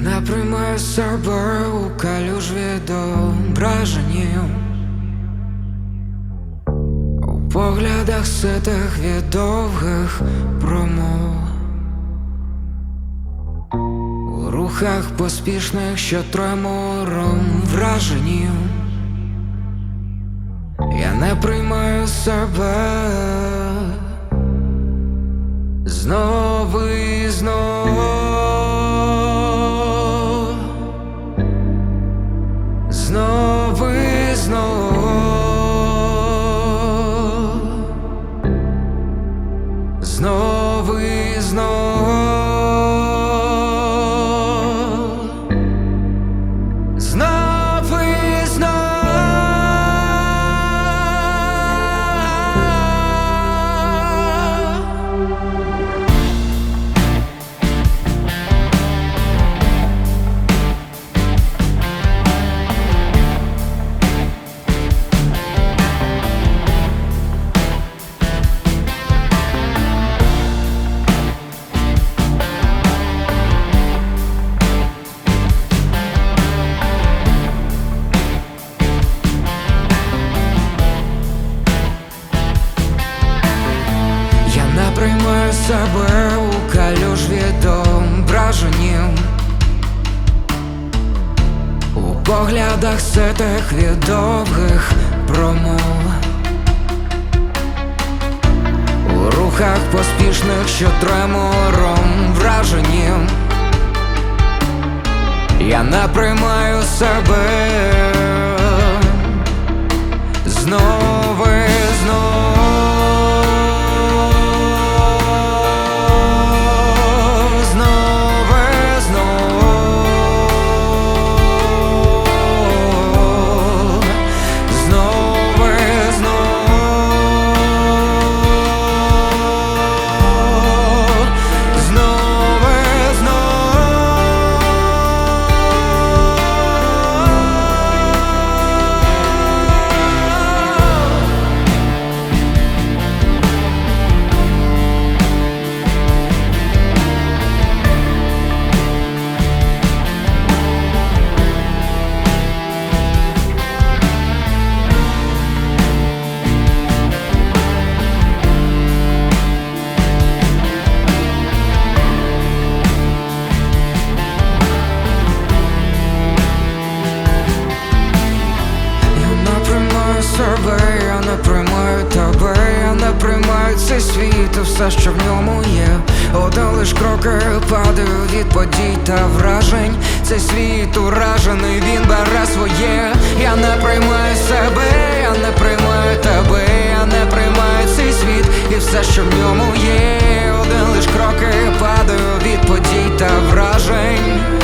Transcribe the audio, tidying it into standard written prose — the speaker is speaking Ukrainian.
не приймаю себе у калюж відображенів, у поглядах ситих від довгих промов, у рухах поспішних, що тремором враженів. Я не приймаю себе знову і знову, знову і знову, знову і знову, знову і знову. Не приймаю себе у калюж відображенів, у поглядах ситих від довгих промов, у рухах поспішних, що тремором враженів. Я не приймаю себе знову і знову, я не приймаю тебе, я не приймаю цей світ і все, що в ньому є. Один лиш кроки падають від подій та вражень. Цей світ уражений, він бере своє. Я не приймаю себе, я не приймаю тебе, я не приймаю цей світ і все, що в ньому є. Один лиш кроки падають від подій та вражень.